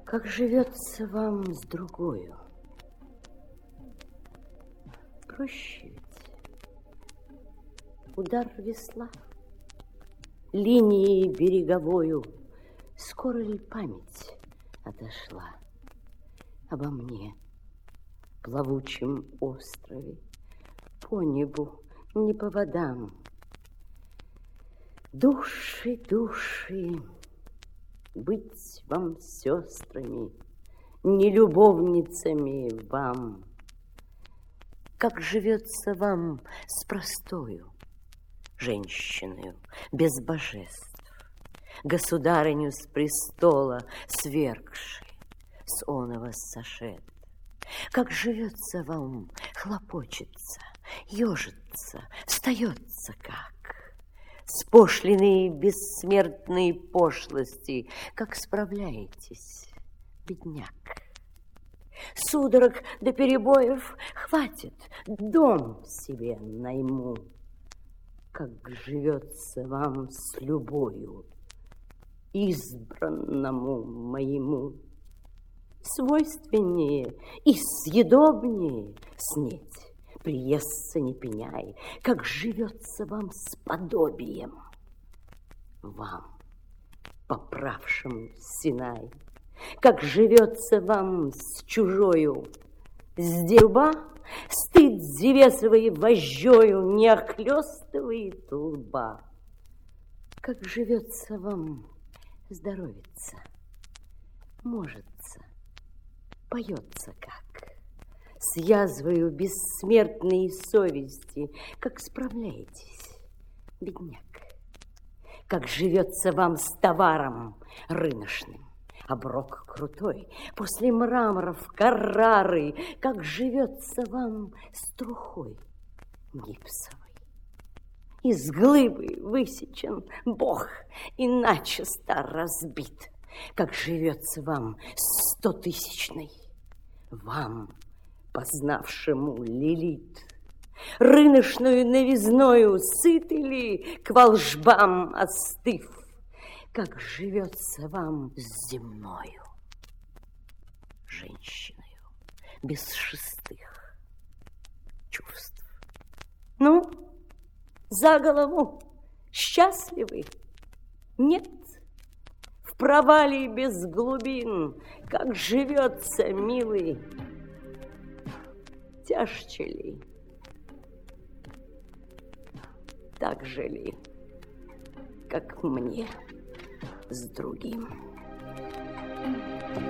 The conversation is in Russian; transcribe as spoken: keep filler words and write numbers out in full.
Как живется вам с другою? Проще ведь. Удар весла, линией береговою, скоро ли память отошла обо мне, плавучем острове, по небу, не по водам? Души, души, быть вам сестрами, не любовницами вам. Как живется вам с простою женщиною, без божеств, государыню с престола свергши, с оного сошед? Как живется вам, хлопочется, ежится, встается как? С пошлиной бессмертной пошлости, как справляетесь, бедняк? Судорог до перебоев хватит, дом себе найму. Как живется вам с любою, избранному моему? Свойственнее и съедобнее снеть, приестся не пеняй. Как живется вам с подобием, вам, поправшему Синай? Как живется вам с чужою, с деруба? Стыд зевесовой вожжою не охлёстывает лба. Как живется вам здоровится, можется, поется как? С язвою бессмертной совести, как справляетесь, бедняк? Как живется вам с товаром рыночным, оброк крутой, после мраморов Каррары? Как живется вам с трухой гипсовой? Из глыбы высечен Бог и начисто разбит. Как живется вам стотысячной, вам, познавшему Лилит? Рыночную новизною сыты ли, к волжбам остыв? Как живется вам с земною женщиною, без шестых чувств? Ну, за голову счастливы? Нет? В провале без глубин как живется, милый? Тяжче ли? Так же ли, как мне с другим?